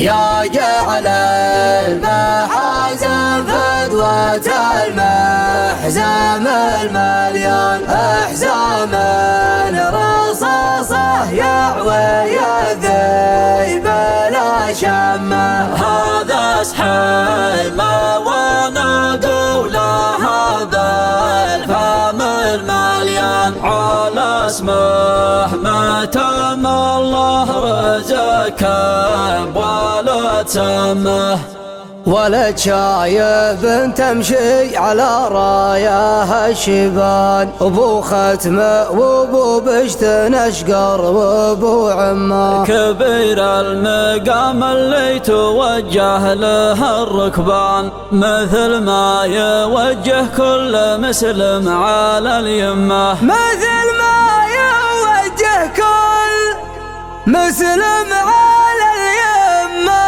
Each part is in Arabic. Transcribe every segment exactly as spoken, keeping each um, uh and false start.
يا جعل المحازن فدوة المحزام المليان أحزام رصاصه يعوي الذيب لا شمه. هذا سحيمه ونقول هذا الفم المليان على اسمه ما تم الله رزقك ولا تسمه. ولد شايب تمشي على راياه الشبان، ابو ختمه وابو بشت نشقر وابو عمه. كبير المقام اللي توجه له الركبان مثل ما يوجه كل مسلم على اليمه. مثل ما يوجه كل مسلم على اليمه.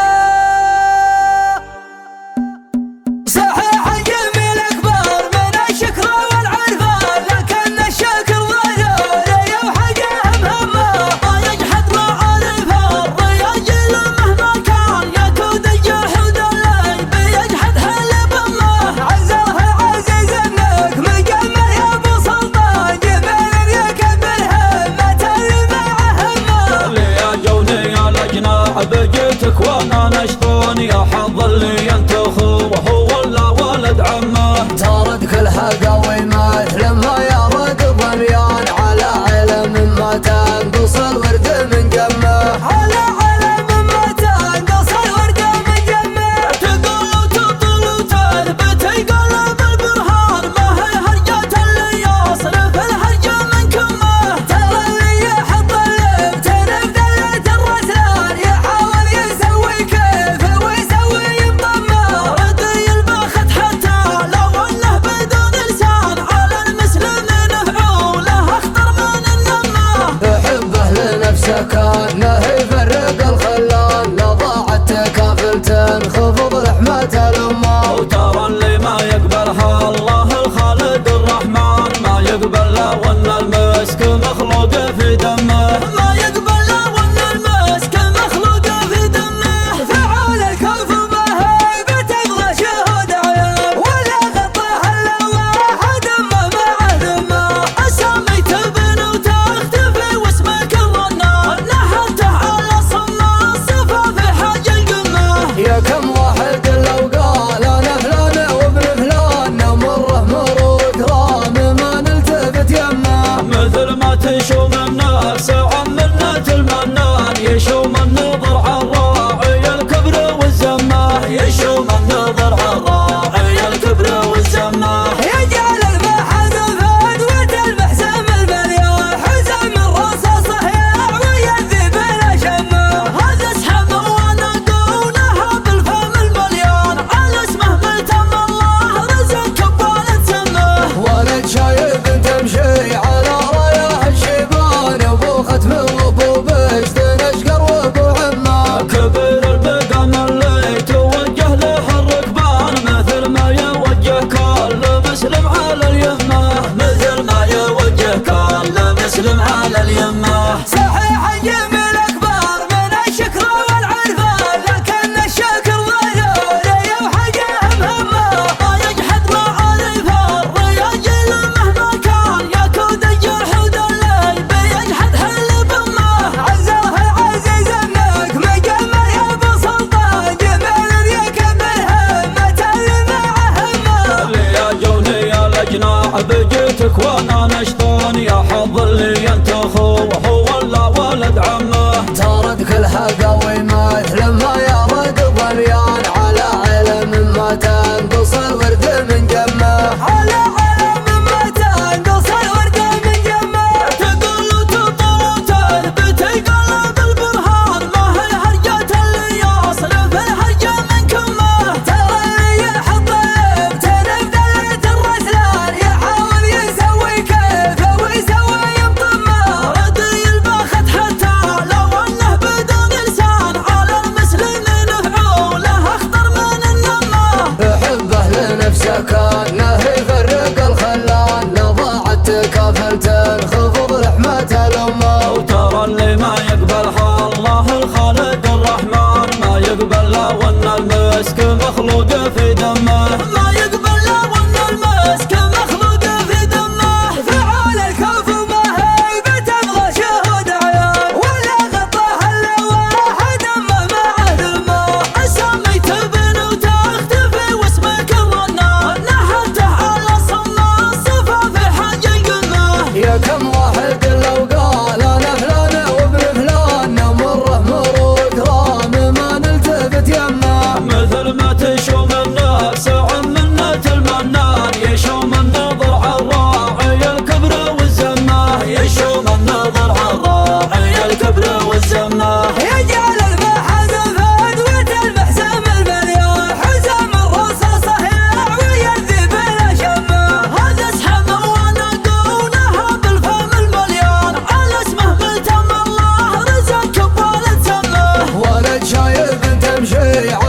يقبل لا وان المسك مخلوق في دمه، ما يقبل لا وان المسك مخلوق في دمه. فعال الكف ما هيبة ابغى شهود عيان، ولا غطاه الا واحد اما معه ذمه. سميت ابن وتختفي واسمك الظنان، نحته على صم الصفا في حج القمه. يا كم واحد لو قال انا فلان وابن فلان نمره مرور كرام ما نلتفت يمه. مثل ما تشوم الناس عم منة المنان، يشوم النظر عالراعي الكبر والزمه، يشوم النظر عالراعي الكبر والزمه. يجعل البحر فدوة المحزم المليان، حزام الرصاصة يا ويذي بلا شمه. هذا اسحب وانا دونها بالفم المليان، على اسمه ملتم الله رزق كبالة سمه. ولد شايب تمشي